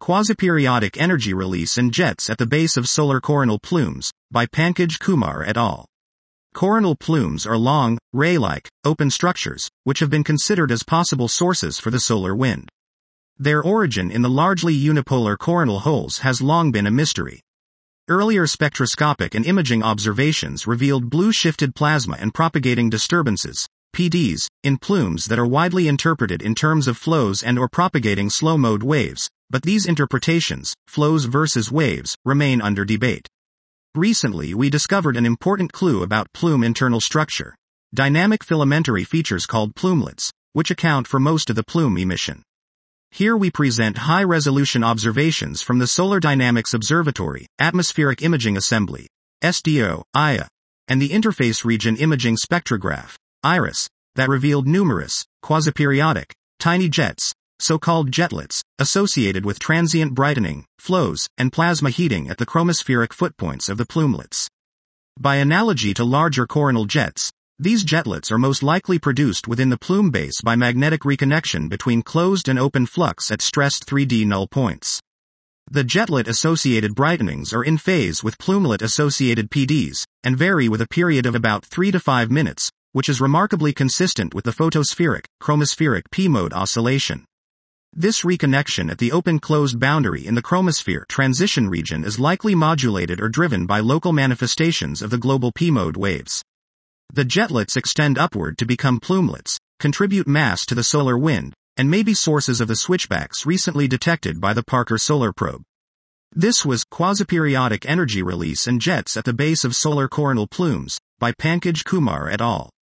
Quasiperiodic Energy Release and Jets at the Base of Solar Coronal Plumes, by Pankaj Kumar et al. Coronal plumes are long, ray-like, open structures, which have been considered as possible sources for the solar wind. Their origin in the largely unipolar coronal holes has long been a mystery. Earlier spectroscopic and imaging observations revealed blue shifted plasma and propagating disturbances, PDs, in plumes that are widely interpreted in terms of flows and/or propagating slow-mode waves, but these interpretations, flows versus waves, remain under debate. Recently we discovered an important clue about plume internal structure: dynamic filamentary features called plumelets, which account for most of the plume emission. Here we present high-resolution observations from the Solar Dynamics Observatory, Atmospheric Imaging Assembly, SDO, IA, and the Interface Region Imaging Spectrograph, IRIS, that revealed numerous, quasiperiodic, tiny jets, so-called jetlets, associated with transient brightening, flows, and plasma heating at the chromospheric footpoints of the plumelets. By analogy to larger coronal jets, these jetlets are most likely produced within the plume base by magnetic reconnection between closed and open flux at stressed 3D null points. The jetlet-associated brightenings are in phase with plumelet-associated PDs, and vary with a period of about 3 to 5 minutes, which is remarkably consistent with the photospheric, chromospheric P-mode oscillation. This reconnection at the open-closed boundary in the chromosphere transition region is likely modulated or driven by local manifestations of the global P-mode waves. The jetlets extend upward to become plumelets, contribute mass to the solar wind, and may be sources of the switchbacks recently detected by the Parker Solar Probe. This was Quasiperiodic Energy Release and Jets at the Base of Solar Coronal Plumes, by Pankaj Kumar et al.